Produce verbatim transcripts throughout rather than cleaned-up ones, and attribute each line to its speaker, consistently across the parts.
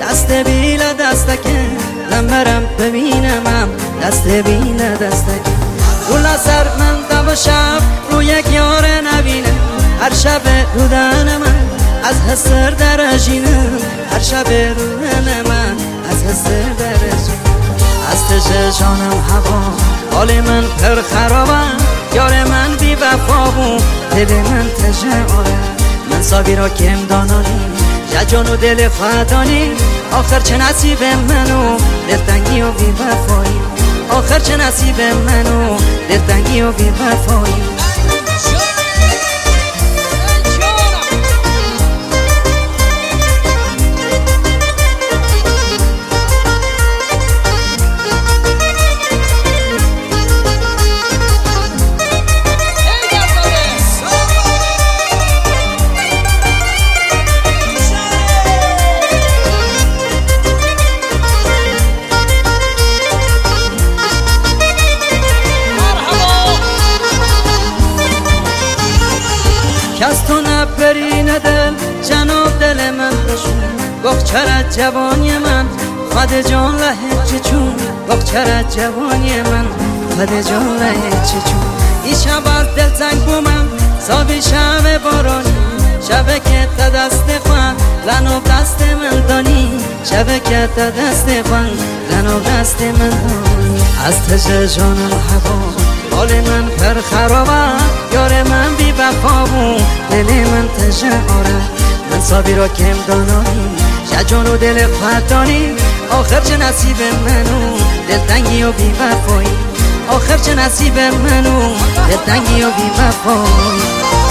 Speaker 1: دست بیل دستکه نمرم ببینمم دست بیل دستکه رولا سر من دو شب رو یک یار نبینم هر شب رودن من از حسر درجینم هر شب رودن من از حسر درجینم از تشه جانم هوا حال من پر خرابم یار من بی وفا بود دل من تشه آره من سابی را کم دانانی یا جان و دل خدانی آخر چه نصیب منو دلتنگی و بی وفایی آخر چه نصیب منو دلتنگی و بی وفایی کس تو نبری ندل جناب دل من بشون گفت چرا جوانی من خود جان لحجه چون گفت چرا جوانی من خود جان لحجه چون این شب از دل زنگ بومم صابی شب بارانی شب که تا دست خواه لنو دست من دانی شب که تا دست خواه لنو دست من دانی از تشه جانم هوا حال من پر خرابه یار من بی وفا بود دل من تشه آره من صابی را کم دانانی شجان و دل خدانی آخر چه نصیب منو دلتنگی و بی وفایی آخر چه نصیب منو دلتنگی و بی وفایی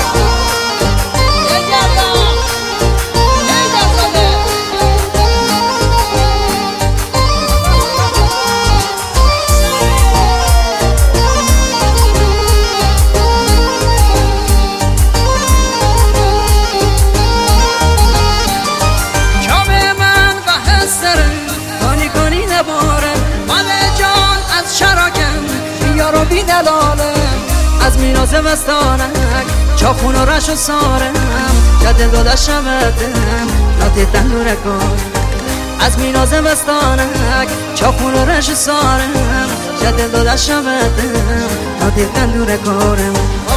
Speaker 1: بی دلالم از میراز وستانک چاخون و رش و سارم جدل داده شودم نادیدن دور کار از میراز وستانک چاخون و رش و سارم جدل داده شودم نادیدن دور کارم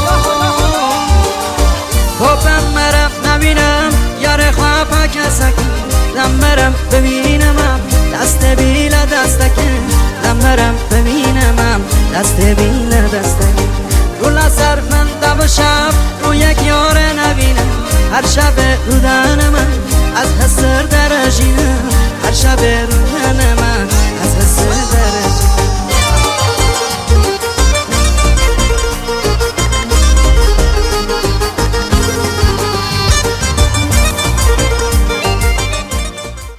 Speaker 1: خوبم مرم نبینم یار خواه کسک نمرم ببینمم دست بیل دستکه نمرم ببینمم دست بیل دستکه رولا سر من دو شب رو یک یار نبینم هر شب رودن من از حسر درجینم هر شب